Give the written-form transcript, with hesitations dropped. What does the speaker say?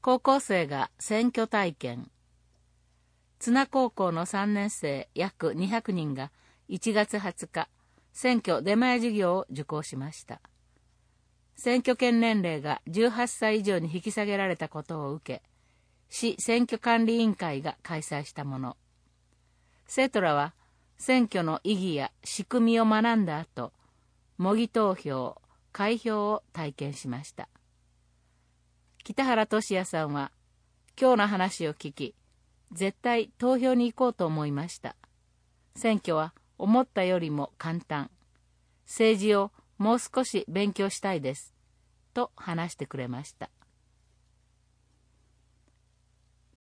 高校生が選挙体験。津奈高校の3年生約200人が1月20日、選挙出前授業を受講しました。選挙権年齢が18歳以上に引き下げられたことを受け、市選挙管理委員会が開催したもの。生徒らは選挙の意義や仕組みを学んだ後、模擬投票、開票を体験しました。北原俊也さんは、今日の話を聞き、絶対投票に行こうと思いました。選挙は思ったよりも簡単。政治をもう少し勉強したいです。と話してくれました。